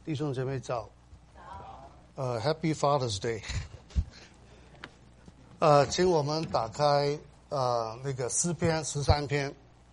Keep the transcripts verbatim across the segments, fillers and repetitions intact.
弟兄姐妹早。呃 Happy Father's Day。呃，请我们打开呃那个诗篇十三篇。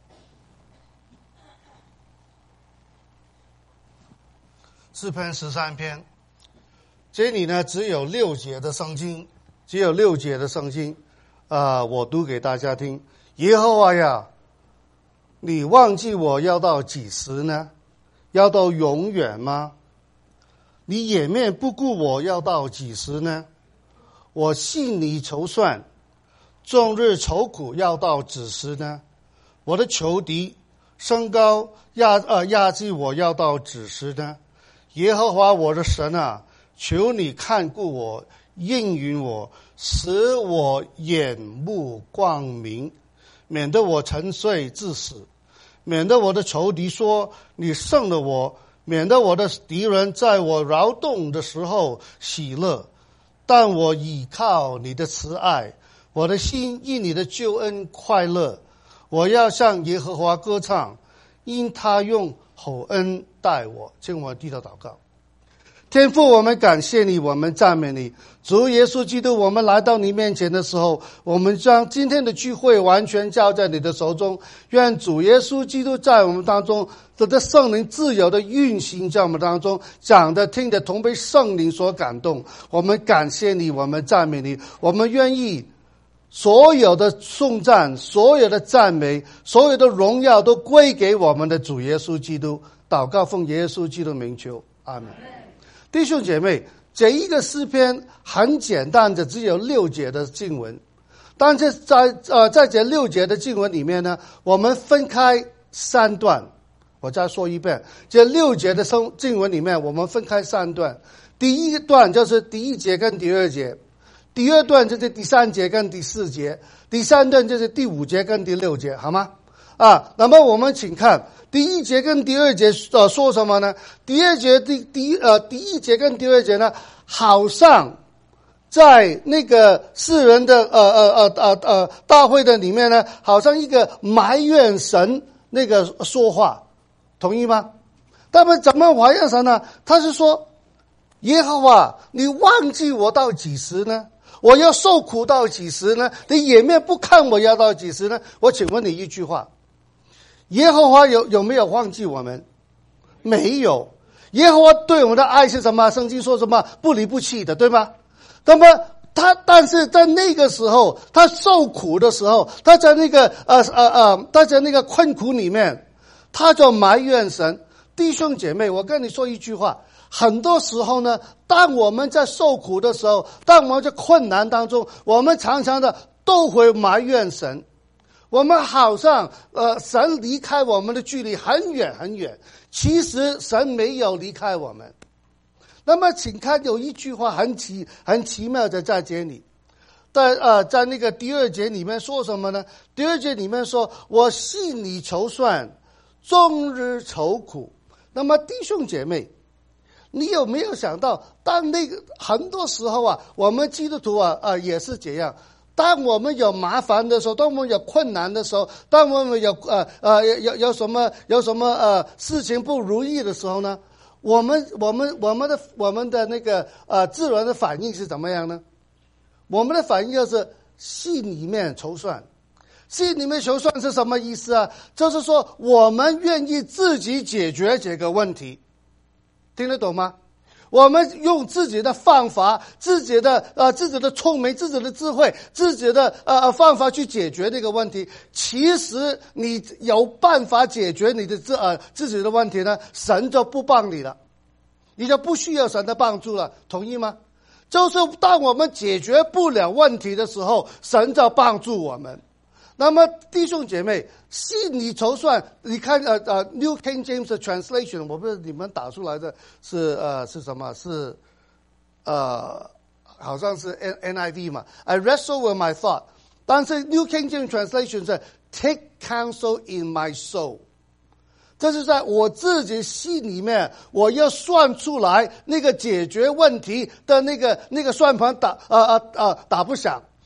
诗篇十三篇，这里呢只有六节的圣经，只有六节的圣经，啊、呃，我读给大家听。耶和华呀，你忘记我要到几时呢？要到永远吗？你掩面不顾我要到几时呢？我信你筹算，终日愁苦要到几时呢？我的仇敌升高压呃压制我要到几时呢？耶和华我的神啊，求你看顾我，应允我，使我眼目光明，免得我沉睡至死，免得我的仇敌说你胜了我，免得我的敌人在我劳动的时候喜乐。但我倚靠你的慈爱，我的心因你的救恩快乐。我要向耶和华歌唱，因他用厚恩待我。请我低头祷告。天父，我们感谢你，我们赞美你。主耶稣基督，我们来到你面前的时候，我们将今天的聚会完全交在你的手中。愿主耶稣基督在我们当中，这个圣灵自由的运行在我们当中，讲的听的同被圣灵所感动。我们感谢你，我们赞美你，我们愿意所有的颂赞，所有的赞美，所有的荣耀都归给我们的主耶稣基督。祷告奉耶稣基督名求，阿们。弟兄姐妹，这一个诗篇很简单的，只有六节的经文，但是在呃在这六节的经文里面呢，我们分开三段。我再说一遍，这六节的经文里面，我们分开三段。第一段就是第一节跟第二节，第二段就是第三节跟第四节，第三段就是第五节跟第六节，好吗？啊，那么我们请看第一节跟第二节呃说什么呢？第二节第第一呃第一节跟第二节呢，好像在那个世人的呃呃呃呃呃大会的里面呢，好像一个埋怨神那个说话，同意吗？他们怎么埋怨神呢？他是说，耶和华，你忘记我到几时呢？我要受苦到几时呢？你掩面不看我要到几时呢？我请问你一句话，耶和华有有没有忘记我们？没有。耶和华对我们的爱是什么？圣经说什么？不离不弃的，对吗？那么他但是在那个时候，他受苦的时候，他在那个呃呃呃他在那个困苦里面，他就埋怨神。弟兄姐妹，我跟你说一句话，很多时候呢，当我们在受苦的时候，当我们在困难当中，我们常常的都会埋怨神。我们好像呃，神离开我们的距离很远很远，其实神没有离开我们。那么请看有一句话很奇很奇妙的在这里，在呃在那个第二节里面说什么呢？第二节里面说，我信你筹算，终日愁苦。那么弟兄姐妹，你有没有想到，当那个很多时候啊，我们基督徒啊啊、呃、也是这样。当我们有麻烦的时候，当我们有困难的时候，当我们有呃呃有有什么有什么呃事情不如意的时候呢，我们我们我们的我们的那个呃自然的反应是怎么样呢？我们的反应就是心里面筹算。心里面筹算是什么意思啊？就是说我们愿意自己解决这个问题，听得懂吗？我们用自己的方法，自己的呃自己的聪明，自己的智慧，自己的呃方法去解决这个问题。其实你有办法解决你的自呃自己的问题呢，神就不帮你了，你就不需要神的帮助了，同意吗？就是当我们解决不了问题的时候，神就帮助我们。那么弟兄姐妹，心里筹算，你看呃呃 New King James Translation， 我不知道你们打出来的是呃是什么？是呃好像是 N I V 嘛。I wrestle with my thought， 但是 New King James Translation 是 Take counsel in my soul， 这是在我自己心里面，我要算出来那个解决问题的那个那个算盘打呃呃呃打不响。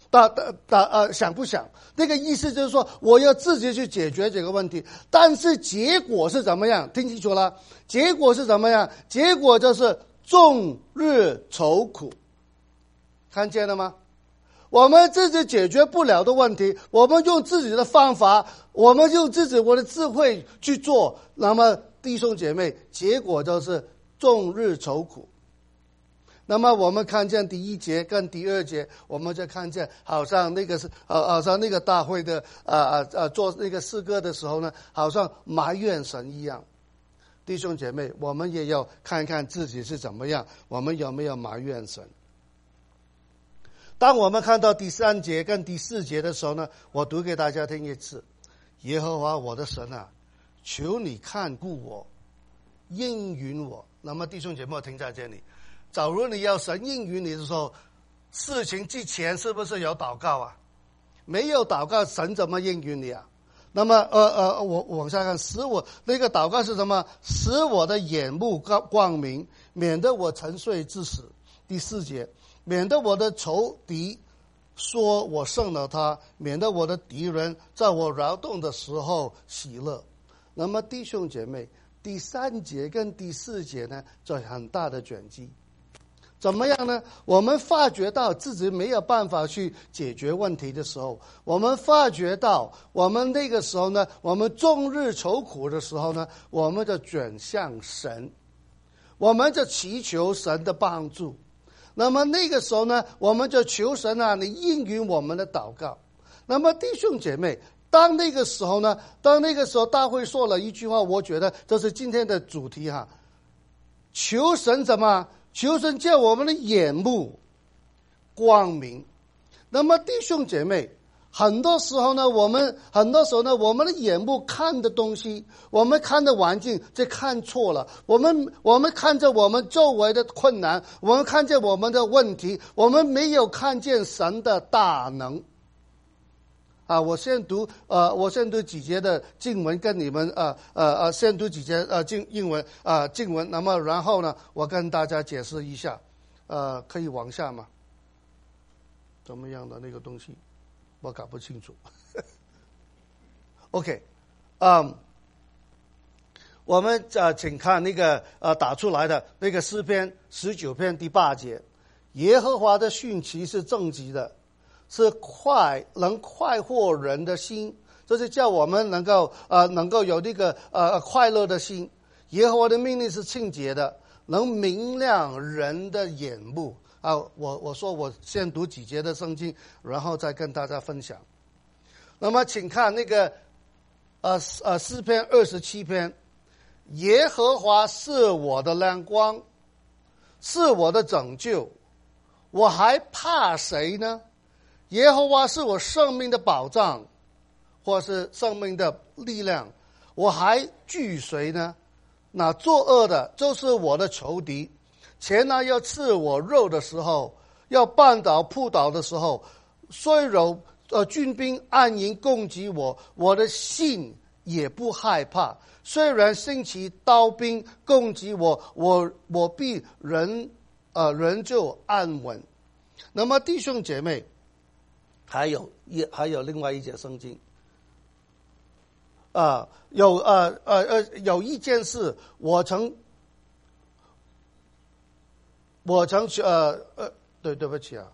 打打打呃想不想？那个意思就是说，我要自己去解决这个问题，但是结果是怎么样？听清楚了，结果是怎么样？结果就是终日愁苦。看见了吗？我们自己解决不了的问题，我们用自己的方法，我们用自己我的智慧去做，那么弟兄姐妹，结果就是终日愁苦。那么我们看见第一节跟第二节，我们就看见好像那个是呃好像那个大会的呃呃呃做那个诗歌的时候呢，好像埋怨神一样。弟兄姐妹，我们也要看看自己是怎么样，我们有没有埋怨神。当我们看到第三节跟第四节的时候呢，我读给大家听一次：耶和华我的神啊，求你看顾我，应允我。那么弟兄姐妹，我停在这里。假如你要神应允你的时候，事情之前是不是有祷告啊？没有祷告，神怎么应允你啊？那么呃呃，我往下看，使我那个祷告是什么？使我的眼目光光明，免得我沉睡至死。第四节，免得我的仇敌说我胜了他，免得我的敌人在我劳动的时候喜乐。那么弟兄姐妹，第三节跟第四节呢，就很大的转机。怎么样呢？我们发觉到自己没有办法去解决问题的时候，我们发觉到我们那个时候呢，我们终日愁苦的时候呢，我们就转向神，我们就祈求神的帮助。那么那个时候呢，我们就求神啊，你应允我们的祷告。那么弟兄姐妹，当那个时候呢，当那个时候大会说了一句话，我觉得这是今天的主题哈，求神怎么？求神叫我们的眼目光明。那么弟兄姐妹，很多时候呢，我们很多时候呢，我们的眼目看的东西，我们看的环境，这看错了。我们我们看着我们周围的困难，我们看见我们的问题，我们没有看见神的大能。啊，我先读呃，我先读几节的经文，跟你们呃呃呃，先读几节呃经英文啊、呃、经文，那么然后呢，我跟大家解释一下，呃，可以往下吗？怎么样的那个东西，我搞不清楚。OK， 嗯、um, 我们呃，请看那个呃打出来的那个诗篇十九篇第八节，耶和华的训词是正直的。是快能快活人的心，这是叫我们能够呃能够有那个呃快乐的心。耶和华的命令是清洁的，能明亮人的眼目啊！我我说我先读几节的圣经，然后再跟大家分享。那么，请看那个呃呃诗篇二十七篇，耶和华是我的亮光，是我的拯救，我还怕谁呢？耶和华是我生命的保障，或是生命的力量，我还惧谁呢？那作恶的就是我的仇敌，前来要刺我肉的时候，要绊倒扑倒的时候，虽有呃军兵暗营攻击我，我的心也不害怕。虽然兴起刀兵攻击我，我我必人呃人就安稳。那么弟兄姐妹，还有一还有另外一节圣经，啊、呃，有呃呃呃有一件事，我曾我曾呃呃对对不起啊，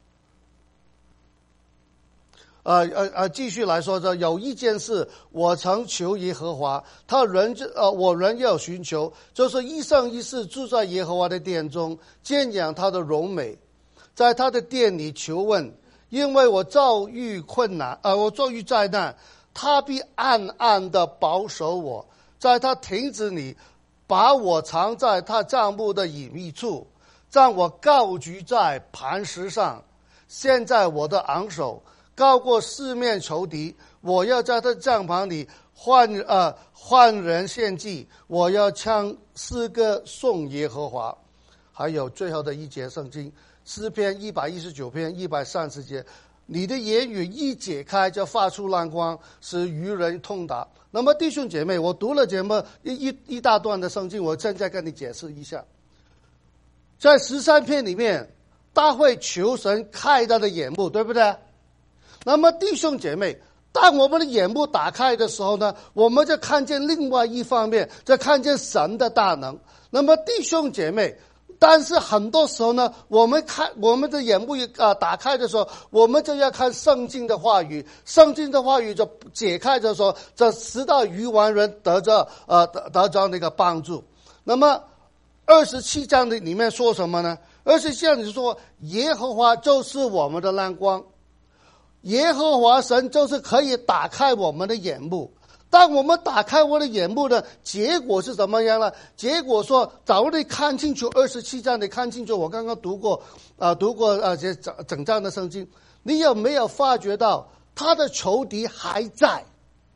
呃呃呃继续来说着，有一件事，我曾求耶和华，他人呃我人要寻求，就是一生一世住在耶和华的殿中，瞻仰他的荣美，在他的殿里求问。因为我遭遇困难，呃，我遭遇灾难，他必暗暗的保守我，在他亭子里，把我藏在他帐幕的隐秘处，将我高举在磐石上。现在我的昂首高过四面仇敌，我要在他帐篷里换呃换人献祭，我要唱诗歌颂耶和华。还有最后的一节圣经。诗篇一百一十九篇一百三十节，你的言语一解开就发出亮光，使愚人通达。那么弟兄姐妹，我读了这么一一一大段的圣经，我现在跟你解释一下。在十三篇里面， 他会求神开他的眼目，对不对？那么弟兄姐妹，当我们的眼目打开的时候呢，我们就看见另外一方面，就看见神的大能。那么弟兄姐妹，但是很多时候呢，我们看我们的眼目啊打开的时候，我们就要看圣经的话语，圣经的话语就解开的时候，这使到愚顽人得着呃得得着那个帮助。那么二十七章的里面说什么呢？二十七章里说，耶和华就是我们的亮光，耶和华神就是可以打开我们的眼目。当我们打开我的眼目的结果是怎么样呢？结果说，假如你看清楚二十七章，你看清楚，我刚刚读过啊、呃，读过啊这整整章的圣经，你有没有发觉到他的仇敌还在？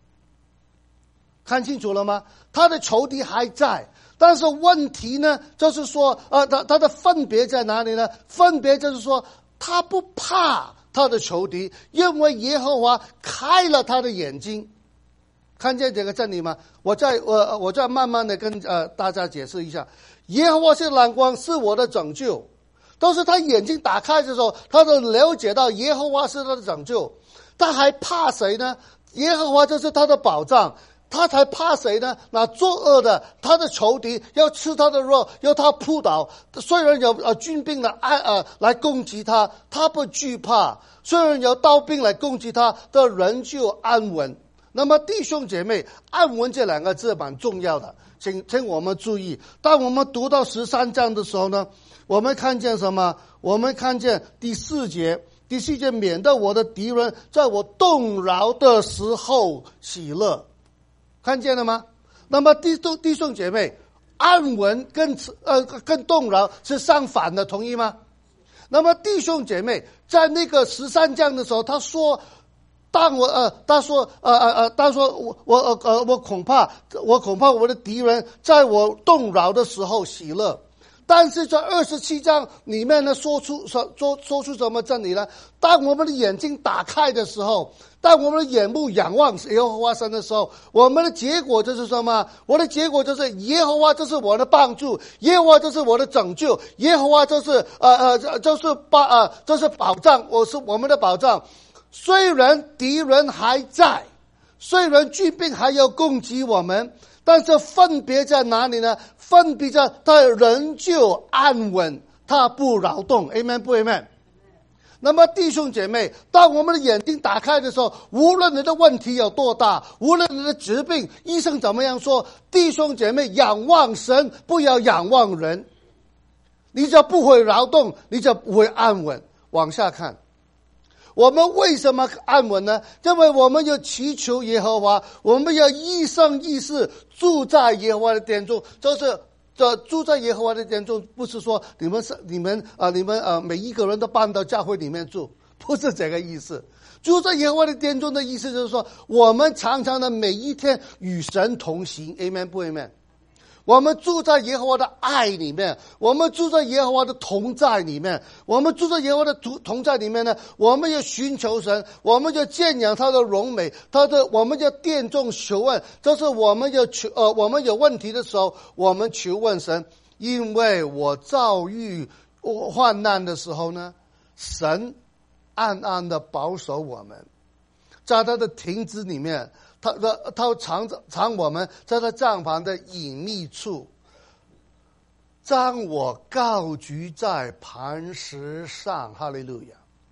看清楚了吗？他的仇敌还在，但是问题呢，就是说，呃，他他的分别在哪里呢？分别就是说，他不怕他的仇敌，因为耶和华开了他的眼睛。看见这个真理吗？我再我我再慢慢的跟呃大家解释一下。耶和华是亮光，是我的拯救。都是他眼睛打开的时候，他就了解到耶和华是他的拯救。他还怕谁呢？耶和华就是他的保障。他才怕谁呢？那作恶的，他的仇敌要吃他的肉，要他扑倒。虽然有呃军兵来呃来攻击他，他不惧怕；虽然有刀兵来攻击他，他仍旧安稳。那么弟兄姐妹，安稳这两个字蛮重要的，请请我们注意。当我们读到十三章的时候呢，我们看见什么？我们看见第四节，第四节，免得我的敌人在我动摇的时候喜乐。看见了吗？那么弟兄弟兄姐妹，安稳跟呃跟动摇是相反的，同意吗？那么弟兄姐妹，在那个十三章的时候，他说。当我呃，他说呃呃呃，他说我我呃呃，我恐怕我恐怕我的敌人在我动摇的时候喜乐。但是在二十七章里面呢，说出说说说出什么真理呢？当我们的眼睛打开的时候，当我们的眼目仰望耶和华神的时候，我们的结果就是什么？我的结果就是耶和华就是我的帮助，耶和华就是我的拯救，耶和华就是呃呃就是保呃就是保障，我是我们的保障。虽然敌人还在，虽然军兵还要攻击我们，但是分别在哪里呢？分别在他仍旧安稳，他不扰动。 Amen 不 Amen？ 那么弟兄姐妹，当我们的眼睛打开的时候，无论你的问题有多大，无论你的疾病，医生怎么样说，弟兄姐妹，仰望神，不要仰望人，你就不会扰动，你就不会安稳。往下看，我们为什么安稳呢？因为我们要祈求耶和华，我们要一生一世住在耶和华的殿中。就是这住在耶和华的殿中，不是说你们是你们啊、呃，你们呃每一个人都搬到教会里面住，不是这个意思。住在耶和华的殿中的意思就是说，我们常常的每一天与神同行。 Amen 不 Amen？我们住在耶和华的爱里面，我们住在耶和华的同在里面，我们住在耶和华的同在里面呢，我们要寻求神，我们要瞻仰他的荣美，他的我们要殿中求问，就是我们要求呃我们有问题的时候，我们求问神。因为我遭遇患难的时候呢，神暗暗的保守我们，在他的亭子里面，他他他藏藏我们在他帐篷的隐秘处，将我高举在磐石上。哈利路亚！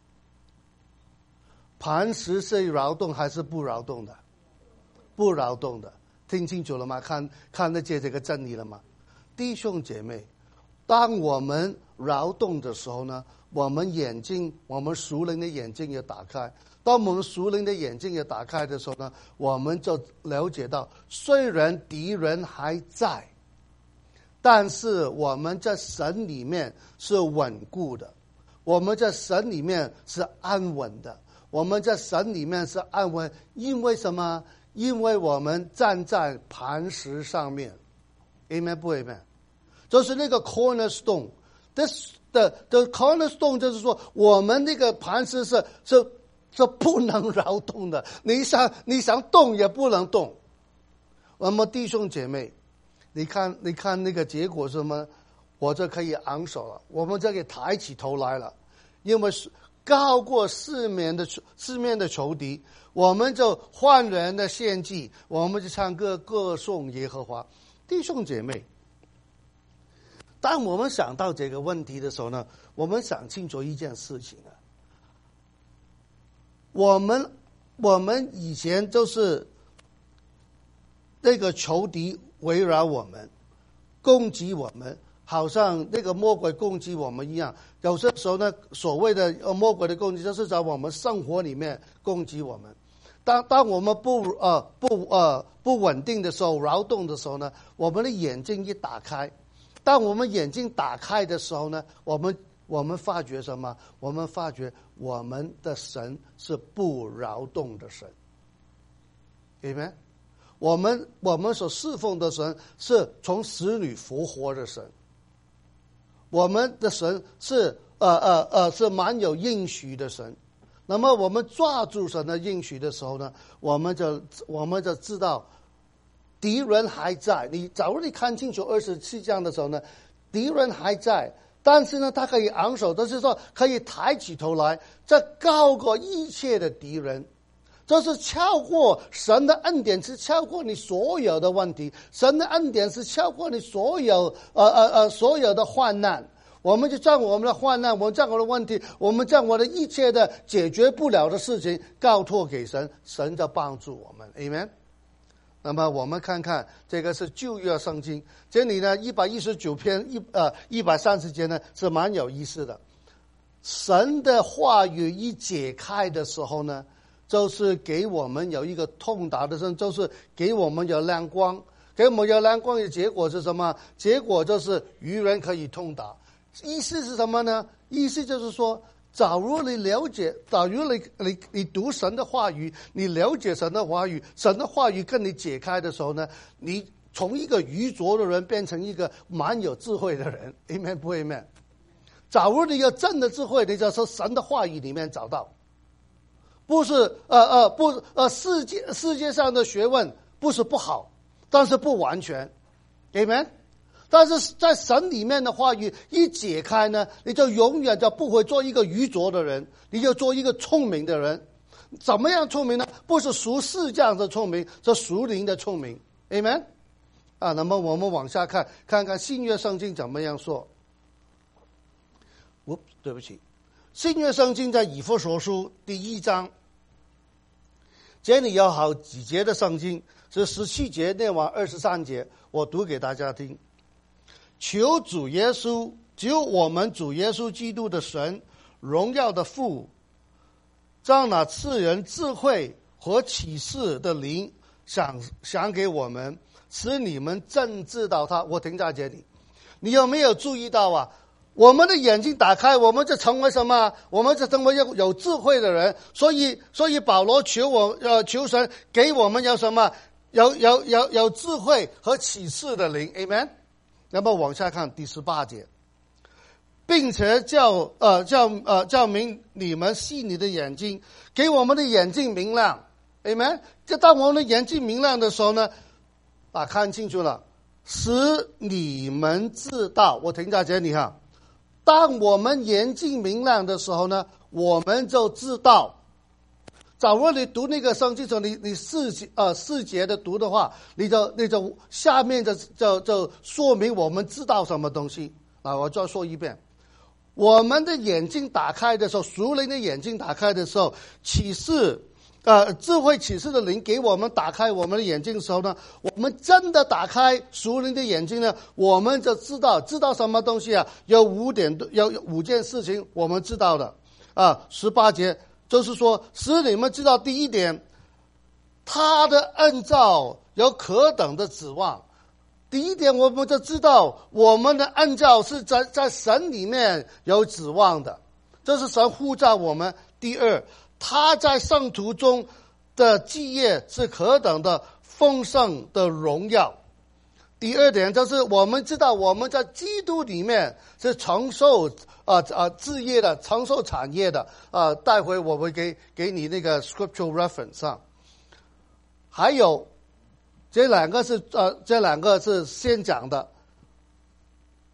磐石是扰动还是不扰动的？不扰动的，听清楚了吗？看看得见这个真理了吗？弟兄姐妹，当我们扰动的时候呢，我们眼睛，我们属灵的眼睛也打开。当我们属灵的眼睛也打开的时候呢，我们就了解到，虽然敌人还在，但是我们在神里面是稳固的，我们在神里面是安稳的，我们在神里面是安稳。因为什么？因为我们站在磐石上面。 Amen 不 Amen？ 就是那个 cornerstone。 This the the cornerstone 就是说，我们那个磐石是是是不能扰动的，你想你想动也不能动。我们弟兄姐妹，你看你看那个结果是什么？ 我就可以昂首了，我们就可以抬起头来了，因为高过四面的四面的仇敌，我们就换人的献祭，我们就唱歌歌颂耶和华。弟兄姐妹，当我们想到这个问题的时候呢，我们想清楚一件事情啊，我们我们以前就是那个仇敌围绕我们，攻击我们，好像那个魔鬼攻击我们一样。有些时候呢，所谓的魔鬼的攻击，就是在我们生活里面攻击我们。当当我们不呃不呃不稳定的时候，劳动的时候呢，我们的眼睛一打开，当我们眼睛打开的时候呢，我们我们发觉什么？我们发觉我们的神是不劳动的神，明白？我们我们所侍奉的神是从死里复活的神，我们的神是呃呃呃是蛮有应许的神。那么我们抓住神的应许的时候呢，我们就我们就知道敌人还在。你假如你看清楚二十七章的时候呢，敌人还在，但是呢，他可以昂首，就是说可以抬起头来，这高过一切的敌人。这是超过神的恩典，是超过你所有的问题。神的恩典是超过你所有呃呃呃所有的患难。我们就将我们的患难，我们将我们的问题，我们将我们的一切的解决不了的事情告托给神，神就帮助我们 Amen。 那么我们看看这个是旧约圣经，这里呢一百一十九篇一呃一百三十节呢是蛮有意思的。神的话语一解开的时候呢，就是给我们有一个通达的声，就是给我们有亮光，给我们有亮光的结果是什么？结果就是愚人可以通达。意思是什么呢？意思就是说，假如你了解，假如你你你读神的话语，你了解神的话语，神的话语跟你解开的时候呢，你从一个愚拙的人变成一个蛮有智慧的人。Amen 不 Amen？ 假如你有真的智慧，你就从神的话语里面找到。不是呃呃不呃世界世界上的学问不是不好，但是不完全 ，Amen。但是在神里面的话语一解开呢，你就永远就不会做一个愚拙的人，你就做一个聪明的人。怎么样聪明呢？不是属世这样的聪明，是属灵的聪明 ，Amen。啊，那么我们往下看，看看新约圣经怎么样说。哦，对不起。新约圣经在以弗所书第一章，这里有好几节的圣经，是十七节念完二十三节，我读给大家听。求主耶稣，只有我们主耶稣基督的神，荣耀的父，将那赐人智慧和启示的灵想想给我们，使你们真知道他。我停在这里，你有没有注意到啊？我们的眼睛打开，我们就成为什么？我们就成为有有智慧的人。所以，所以保罗求我呃求神给我们有什么？有有有有智慧和启示的灵 ，Amen。那么往下看第十八节，并且叫呃叫呃叫明你们细你的眼睛，给我们的眼睛明亮 ，Amen。就当我们的眼睛明亮的时候呢，啊看清楚了，使你们知道。我停在这里哈。当我们眼睛明亮的时候呢，我们就知道。假如你读那个圣经，你你四节呃四节的读的话，你就你就下面就就就说明我们知道什么东西啊！我再说一遍，我们的眼睛打开的时候，属灵的眼睛打开的时候，启示呃智慧启示的灵给我们打开我们的眼睛的时候呢，我们真的打开属灵的眼睛呢，我们就知道知道什么东西啊？有五点有五件事情我们知道的啊，十八节。就是说，使你们知道第一点，他的恩召有可等的指望。第一点，我们就知道我们的恩召是在在神里面有指望的，这是神呼召我们。第二，他在圣徒中的基业是可等的丰盛的荣耀。第二点就是我们知道我们在基督里面是承受啊啊置业的，承受产业的啊。待会我会给给你那个 scriptural reference 啊。还有这两个是呃这两个是先讲的，并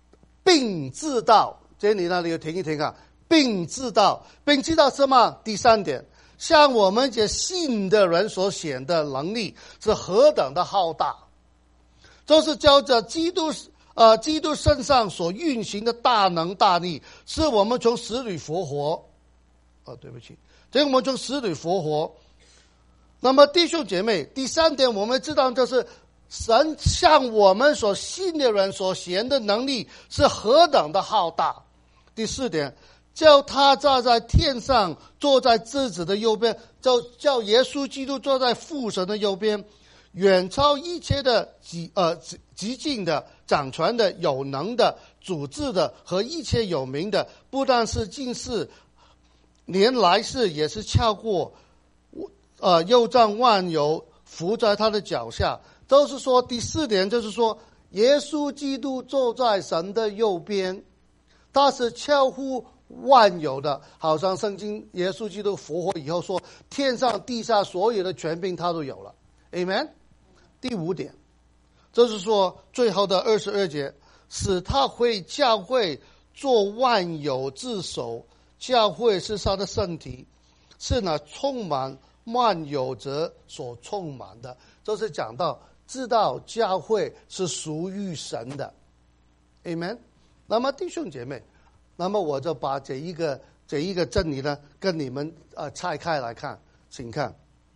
并知道，这里那里有停一停啊，并知道，并知道什么？第三点，像我们这信的人所显的能力是何等的浩大，就是照着基督呃基督身上所运行的大能大力，是我们从死里复活。哦，对不起，这我们从死里复活。那么弟兄姐妹，第三点我们知道就是神向我们所信的人所显的能力是何等的浩大。第四点，叫他站在天上，坐在自己的右边，叫叫耶稣基督坐在父神的右边，远超一切的极呃极尽的、掌权的、有能的、主治的和一切有名的，不但是今世，连来世也是超过，呃，又将万有伏在他的脚下。都是说第四点，就是说耶稣基督坐在神的右边，他是超乎万有的，好像圣经耶稣基督复活以后说，天上地下所有的权柄他都有了。 Amen。 第五点就是说最后的二十二节，使他会教会做万有之首，教会是他的身体，是那充满万有者所充满的，就是讲到知道教会是属于神的。 Amen。 那么弟兄姐妹，那么我就把这一个这一个真理呢跟你们呃拆开来看，请看，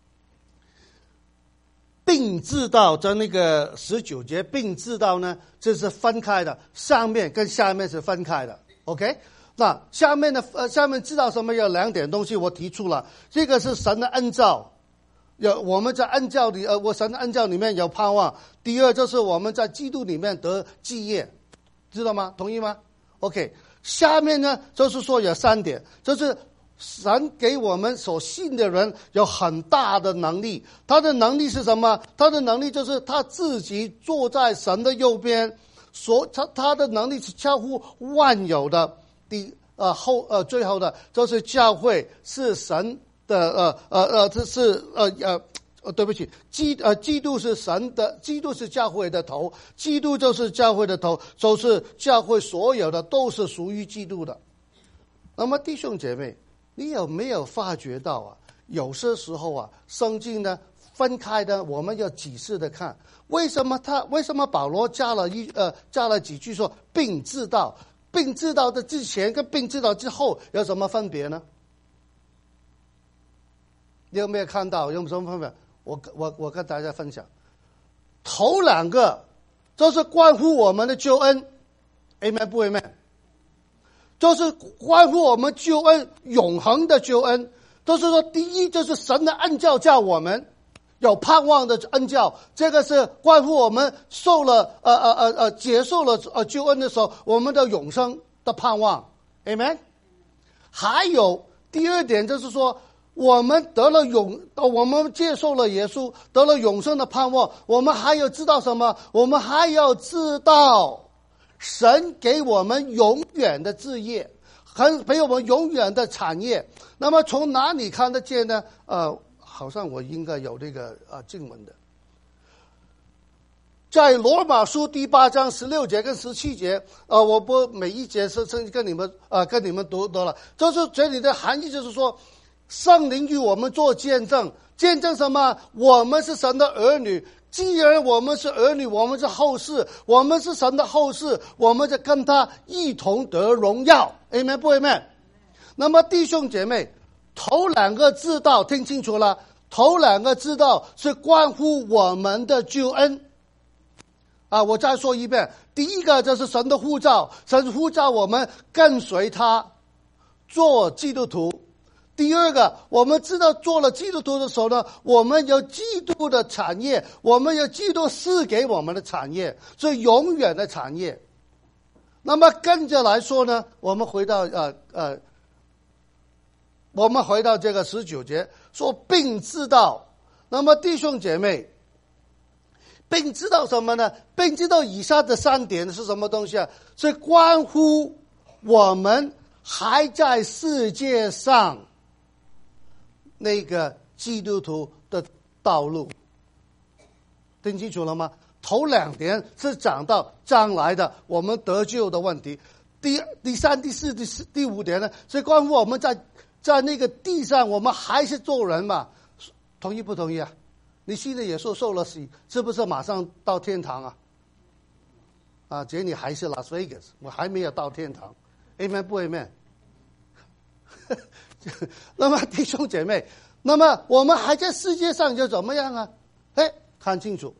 并知道在那个十九节，并知道呢这是分开的，上面跟下面是分开的。 OK， 那下面的呃下面知道什么？有两点东西我提出了，这个是神的恩召，有我们在恩召里呃我神的恩召里面有盼望。第二就是我们在基督里面得基业，知道吗？同意吗？ OK， 下面呢就是说有三点，就是神给我们所信的人有很大的能力。他的能力是什么？他的能力就是他自己坐在神的右边，所他他的能力是超乎万有的。第呃后呃最后的就是教会是神的呃呃呃这是呃呃呃对不起，基呃基督是神的，基督是教会的头，基督就是教会的头，就是教会所有的都是属于基督的。那么弟兄姐妹，你有没有发觉到啊？有些时候啊，圣经呢分开的，我们要仔细的看，为什么他为什么保罗加了一呃加了几句说并知道，并知道的之前跟并知道之后有什么分别呢？你有没有看到有什么分别？我我我跟大家分享，头两个就是关乎我们的救恩 ，Amen 不 Amen？ 就是关乎我们救恩永恒的救恩。就是说，第一就是神的恩召叫我们有盼望的恩召，这个是关乎我们受了呃呃呃呃接受了呃救恩的时候，我们的永生的盼望 ，Amen。还有第二点就是说，我们得了永，我们接受了耶稣，得了永生的盼望。我们还要知道什么？我们还要知道神给我们永远的志业，很给我们永远的产业。那么从哪里看得见呢？呃，好像我应该有这个呃经文的，在罗马书第八章十六节跟十七节，呃，我不每一节是是跟你们呃跟你们读得了，就是这里的含义就是说，圣灵与我们做见证，见证什么？我们是神的儿女。既然我们是儿女，我们是后世，我们是神的后世，我们就跟他一同得荣耀。Amen 不 Amen？ 那么弟兄姐妹，头两个知道听清楚了，头两个知道是关乎我们的救恩。啊，我再说一遍，第一个就是神的呼召，神呼召我们跟随他做基督徒。第二个，我们知道做了基督徒的时候呢，我们有基督的产业，我们有基督赐给我们的产业，是永远的产业。那么跟着来说呢，我们回到呃呃，我们回到这个十九节说，并知道。那么弟兄姐妹，并知道什么呢？并知道以下的三点是什么东西啊？是关乎我们还在世界上那个基督徒的道路。听清楚了吗？ 头两点是讲到将来的我们得救的问题，第第三、第四、第四、第五点呢，是关乎我们在在那个地上，我们还是做人嘛？同意不同意啊？你信了耶稣受了洗，是不是马上到天堂啊？啊，姐，你还是 Las Vegas， 我还没有到天堂 ，Amen 不 Amen？ 那么弟兄姐妹，那么我们还在世界上就怎么样啊？哎，看清楚，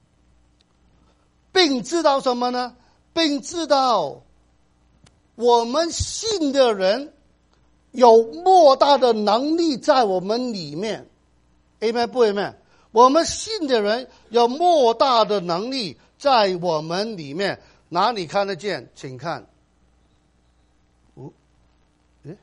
并知道什么呢？并知道我们信的人有莫大的能力在我们里面 ，Amen 不 Amen？ 我们信的人有莫大的能力在我们里面，哪里看得见？请看，哦，诶，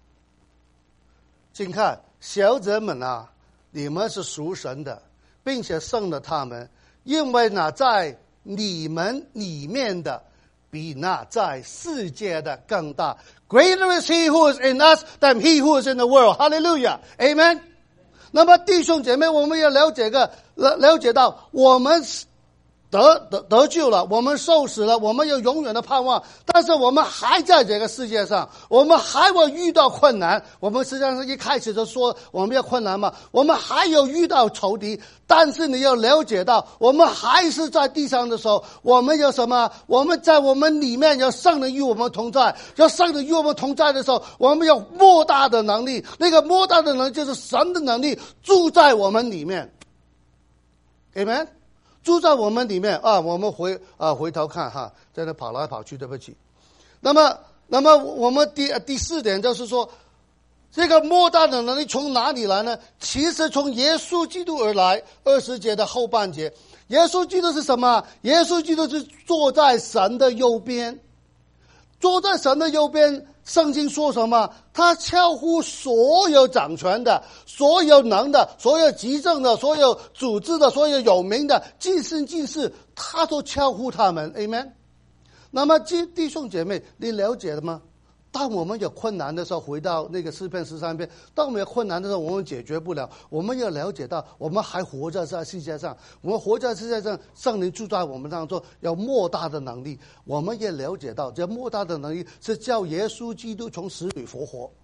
请看，小子们啊，你们是属神的，并且胜了他们，因为那在你们里面的比那在世界的更大。Greater is he who is in us than he who is in the world. Hallelujah. Amen. 那么弟兄姐妹，我们要了解个了了解到，我们得得得救了，我们受死了，我们有永远的盼望。但是我们还在这个世界上，我们还会遇到困难。我们实际上是一开始就说我们要困难嘛，我们还有遇到仇敌。但是你要了解到，我们还是在地上的时候，我们有什么？我们在我们里面有圣灵与我们同在，有圣灵与我们同在的时候，我们有莫大的能力。那个莫大的能力就是神的能力住在我们里面。Amen。住在我们里面啊，我们回啊回头看哈，在那跑来跑去，对不起。那么，那么我们第第四点就是说，这个莫大的能力从哪里来呢？其实从耶稣基督而来。二十节的后半节，耶稣基督是什么？耶稣基督是坐在神的右边，坐在神的右边。圣经说什么？他超乎所有掌权的、所有能的、所有执政的、所有组织的、所有有名的尽心尽事，他都超乎他们。 Amen。 那么弟兄姐妹，你了解了吗？当我们有困难的时候，回到那个诗篇十三篇，当我们有困难的时候，我们解决不了，我们要了解到我们还活在这世界上，我们活在世界上，圣灵住在我们当中，有莫大的能力。我们也了解到这莫大的能力是叫耶稣基督从死里复活。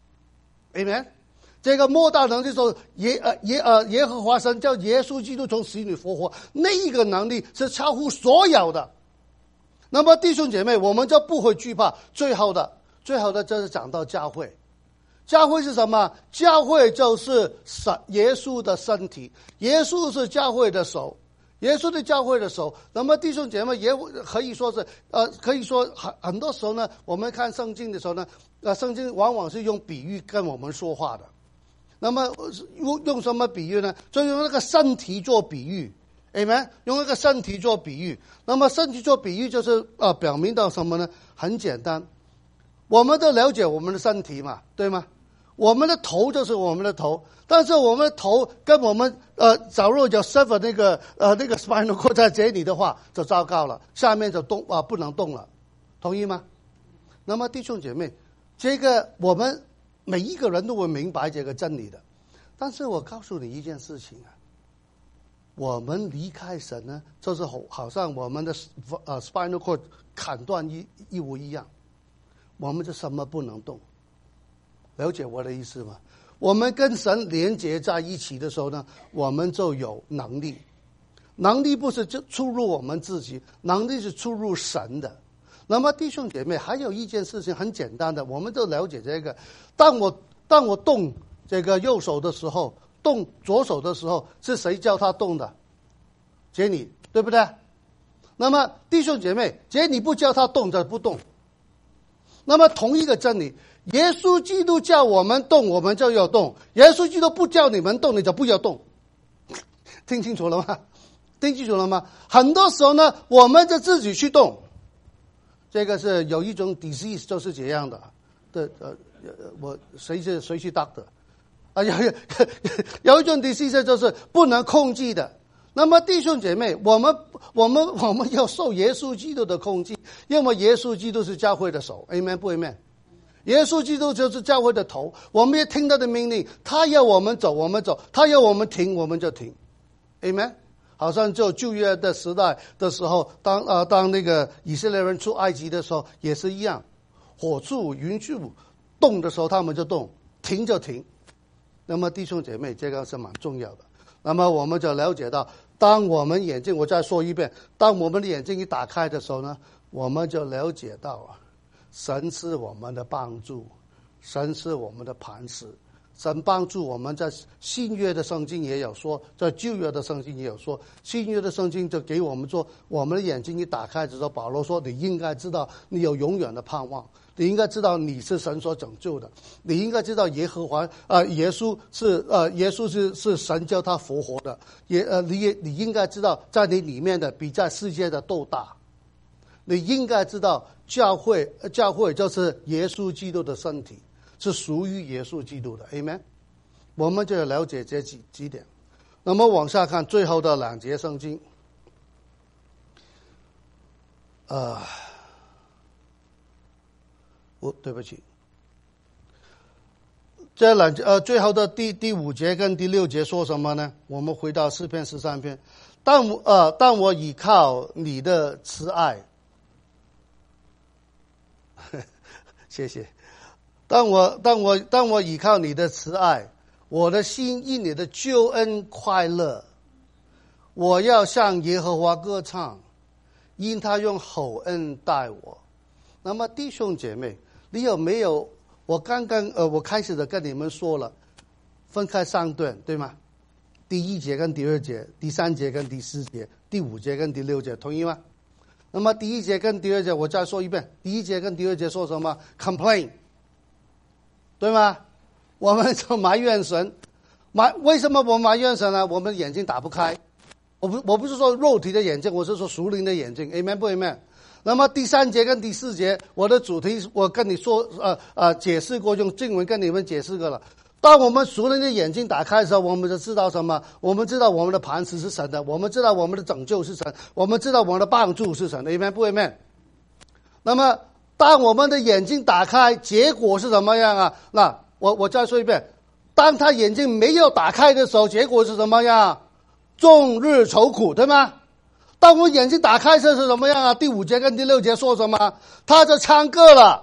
Amen。 这个莫大能力说耶呃耶呃耶和华神叫耶稣基督从死里复活，那一个能力是超乎所有的。那么弟兄姐妹，我们就不会惧怕。最后的最后的就是讲到教会。教会是什么？教会就是神耶稣的身体，耶稣是教会的手，耶稣的教会的手。那么弟兄姐妹也可以说是呃可以说很很多时候呢，我们看圣经的时候呢，呃圣经往往是用比喻跟我们说话的。那么用用什么比喻呢？就用那个身体做比喻。Amen。 用那个身体做比喻。那么身体做比喻就是呃表明到什么呢？很简单，我们都了解我们的身体嘛，对吗？我们的头就是我们的头，但是我们的头跟我们呃，假如有 sever 那个呃那个 spinal cord 在这里的话，就糟糕了，下面就动啊、呃、不能动了，同意吗？那么弟兄姐妹，这个我们每一个人都会明白这个真理的。但是我告诉你一件事情啊，我们离开神呢，就是好好像我们的呃 spinal cord 砍断一一模一样，我们就什么不能动。了解我的意思吗？我们跟神连接在一起的时候呢，我们就有能力。能力不是就出入我们自己，能力是出入神的。那么弟兄姐妹，还有一件事情很简单的，我们都了解这个。当我当我动这个右手的时候，动左手的时候，是谁叫他动的？杰尼，对不对？那么弟兄姐妹，杰尼不叫他动就不动。那么同一个真理，耶稣基督叫我们动，我们就要动；耶稣基督不叫你们动，你就不要动。听清楚了吗？听清楚了吗？很多时候呢，我们就自己去动。这个是有一种 disease 就是这样的。对，呃，我谁是谁去 doctor 啊？有有有一种 disease 就是不能控制的。那么弟兄姐妹，我们我们我们要受耶稣基督的控制，因为耶稣基督是教会的手 ，amen 不 amen？ 耶稣基督就是教会的头，我们也听他的命令，他要我们走我们走，他要我们停我们就停 ，amen。 好像就旧约的时代的时候，当呃当那个以色列人出埃及的时候也是一样，火柱云柱动的时候他们就动，停就停。那么弟兄姐妹，这个是蛮重要的。那么我们就了解到，当我们眼睛，我再说一遍，当我们的眼睛一打开的时候呢，我们就了解到啊，神是我们的帮助，神是我们的磐石。神帮助我们，在新约的圣经也有说，在旧约的圣经也有说，新约的圣经就给我们说，我们的眼睛一打开的时候，保罗说你应该知道你有永远的盼望，你应该知道你是神所拯救的，你应该知道耶和华呃耶稣是呃耶稣是是神叫他复活的，也呃你也你应该知道在你里面的比在世界的都大，你应该知道教会教会就是耶稣基督的身体。是属于耶稣基督的 Amen， 我们就要了解这几几点。那么往下看最后的两节圣经，呃，我、哦、对不起，这两呃最后的第第五节跟第六节说什么呢？我们回到诗篇十三篇，但我呃但我倚靠你的慈爱，谢谢。当我当我当我倚靠你的慈爱，我的心因你的救恩快乐。我要向耶和华歌唱，因他用厚恩待我。那么弟兄姐妹，你有没有？我刚刚呃，我开始的跟你们说了，分开三段，对吗？第一节跟第二节，第三节跟第四节，第五节跟第六节，同意吗？那么第一节跟第二节，我再说一遍。第一节跟第二节说什么 ？Complain。对吗？我们就埋怨神，埋为什么我们埋怨神呢？我们眼睛打不开。我不我不是说肉体的眼睛，我是说属灵的眼睛。Amen 不 Amen？ 那么第三节跟第四节，我的主题我跟你说，呃呃，解释过，用经文跟你们解释过了。当我们属灵的眼睛打开的时候，我们就知道什么？我们知道我们的磐石是神的，我们知道我们的拯救是神，我们知道我们的帮助是神的。Amen 不 Amen？ 那么当我们的眼睛打开，结果是什么样啊？那我我再说一遍，当他眼睛没有打开的时候，结果是什么样？终日愁苦，对吗？当我眼睛打开的时候是什么样啊？第五节跟第六节说什么？他就唱歌了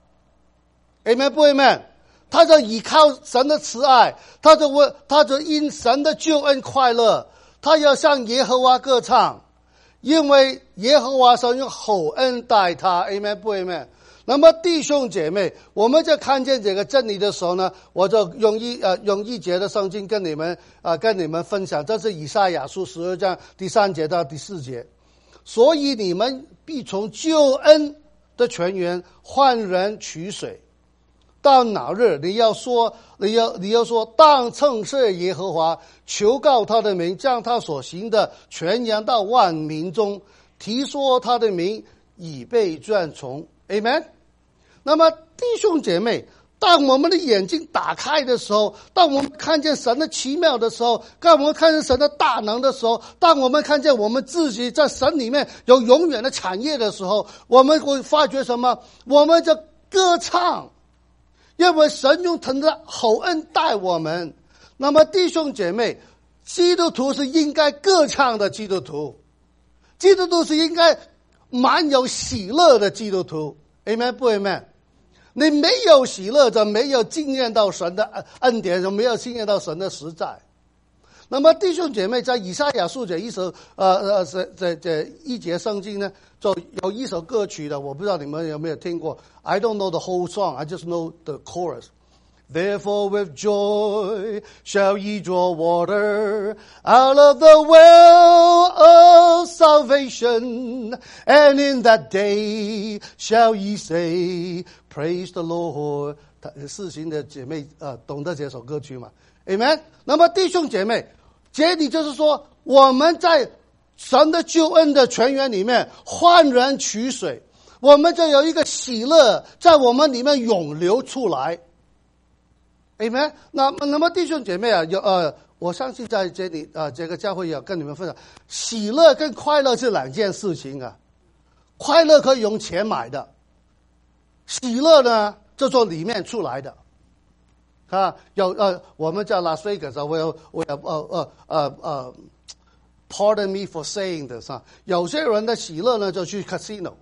，Amen 不 Amen？ 他就依靠神的慈爱，他就为他就因神的救恩快乐，他要向耶和华歌唱。因为耶和华神用厚恩待他 ，Amen 不 Amen？ 那么弟兄姐妹，我们在看见这个真理的时候呢，我就用一呃用一节的圣经跟你们啊、呃、跟你们分享，这是以赛亚书十二章第三节到第四节。所以你们必从救恩的泉源换人取水。到那日，你要说，你要你要说，当称谢耶和华，求告他的名，将他所行的传扬到万民中，提说他的名已被传颂。Amen。那么弟兄姐妹，当我们的眼睛打开的时候，当我们看见神的奇妙的时候，当我们看见神的大能的时候，当我们看见我们自己在神里面有永远的产业的时候，我们会发觉什么？我们就歌唱。因为神用他的厚恩待我们，那么弟兄姐妹，基督徒是应该歌唱的基督徒，基督徒是应该满有喜乐的基督徒 ，Amen 不 Amen？ 你没有喜乐，就没有经验到神的恩典，就没有经验到神的实在。那么弟兄姐妹，在以赛亚书这一首呃呃这这这一节圣经呢，就有一首歌曲的，我不知道你们有没有听过。I don't know the whole song, I just know the chorus. Therefore with joy shall ye draw water out of the well of salvation, and in that day shall ye say, Praise the Lord. 世行的姐妹呃懂得这首歌曲吗？ Amen。 那么弟兄姐妹，这里就是说，我们在神的救恩的泉源里面换人取水，我们就有一个喜乐在我们里面涌流出来。Amen。 那么那么弟兄姐妹啊，有呃我相信在这里啊、呃、这个教会要跟你们分享，喜乐跟快乐是两件事情啊。快乐可以用钱买的，喜乐呢就从里面出来的。啊，有呃，我们在拉斯维加斯，我有我有呃呃呃呃 Pardon me for saying this 啊，有些人的喜乐呢就去 casino，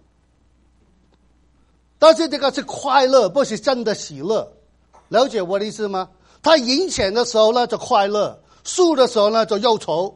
但是这个是快乐，不是真的喜乐，了解我的意思吗？他赢钱的时候呢就快乐，输的时候呢就忧愁。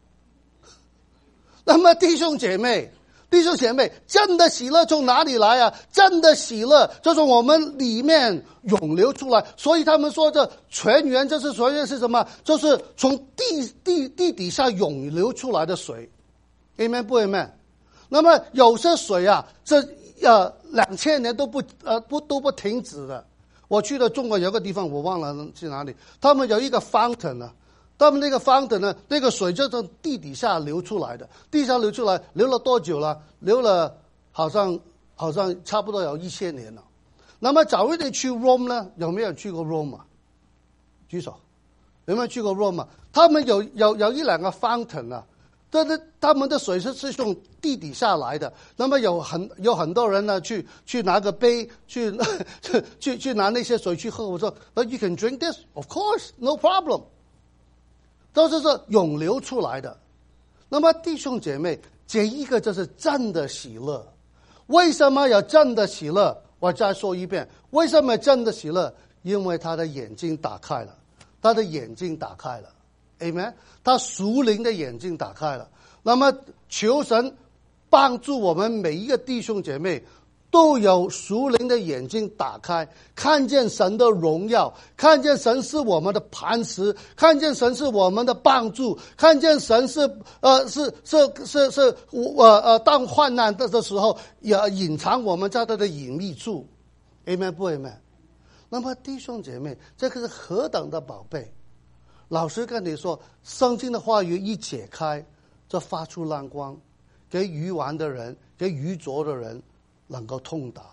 那么弟兄姐妹，弟兄姐妹，真的喜乐从哪里来啊？真的喜乐就从我们里面涌流出来。所以他们说这泉源，这是泉源是什么？就是从地地地底下涌流出来的水。Amen 不 Amen？ 那么有些水啊，这呃两千年都不呃不都不停止的。我去了中国有个地方，我忘了去哪里，他们有一个 fountain 啊。他们那个方的呢，那个水就从地底下流出来的，地下流出来，流了多久了？流了好像好像差不多有一千年了。那么早一点去 Rome 呢？有没有去过 Rome 啊？举手，有没有去过 Rome 啊？他们有有有一两个 fountain 啊，这这他们的水是是从地底下来的。那么有很有很多人呢，去去拿个杯去去去拿那些水去喝。我说 ，But you can drink this, of course, no problem。都是说涌流出来的。那么弟兄姐妹，这一个就是真的喜乐。为什么有真的喜乐？我再说一遍，为什么真的喜乐？因为他的眼睛打开了，他的眼睛打开了 ，Amen。他属灵的眼睛打开了。那么求神帮助我们每一个弟兄姐妹，都有属灵的眼睛打开，看见神的荣耀，看见神是我们的磐石，看见神是我们的帮助，看见神是呃是是是是呃呃当患难的的时候也隐藏我们在他的隐秘处。 Amen 不 Amen？ 那么弟兄姐妹，这个是何等的宝贝。老师跟你说，圣经的话语一解开，就发出亮光，给愚顽的人，给愚拙的人能够通达。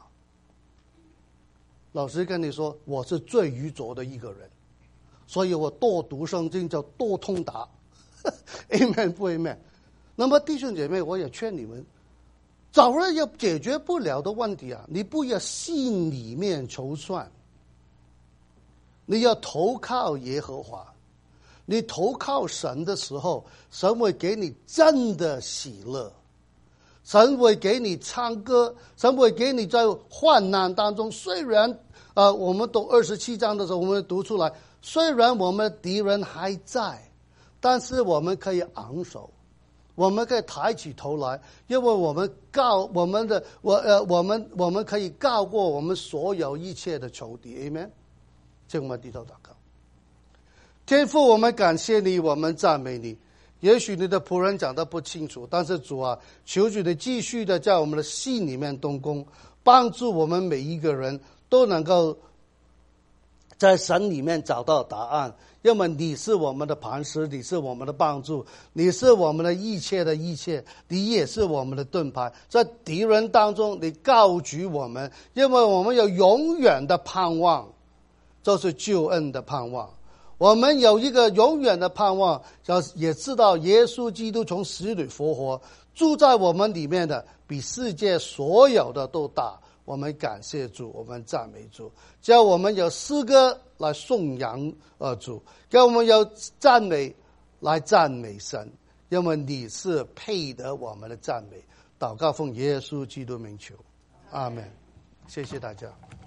老师跟你说，我是最愚拙的一个人，所以我多读圣经就多通达。Amen 不 Amen？ 那么弟兄姐妹，我也劝你们，找人要解决不了的问题啊，你不要心里面筹算，你要投靠耶和华。你投靠神的时候，神会给你真的喜乐，神会给你唱歌，神会给你在患难当中。虽然呃，我们读二十七章的时候，我们读出来，虽然我们敌人还在，但是我们可以昂首，我们可以抬起头来，因为我们告我们的我呃，我们我们可以告过我们所有一切的仇敌。 Amen。 请我们低头祷告。天父，我们感谢你，我们赞美你。也许你的仆人讲得不清楚，但是主啊，求主你继续的在我们的心里面动工，帮助我们每一个人都能够在神里面找到答案。因为你是我们的磐石，你是我们的帮助，你是我们的一切的一切，你也是我们的盾牌。在敌人当中，你告举我们，因为我们有永远的盼望，就是救恩的盼望。我们有一个永远的盼望，也知道耶稣基督从死里复活，住在我们里面的比世界所有的都大。我们感谢主，我们赞美主，叫我们有诗歌来颂扬呃主，叫我们有赞美来赞美神，因为你是配得我们的赞美。祷告奉耶稣基督名求，阿们。谢谢大家。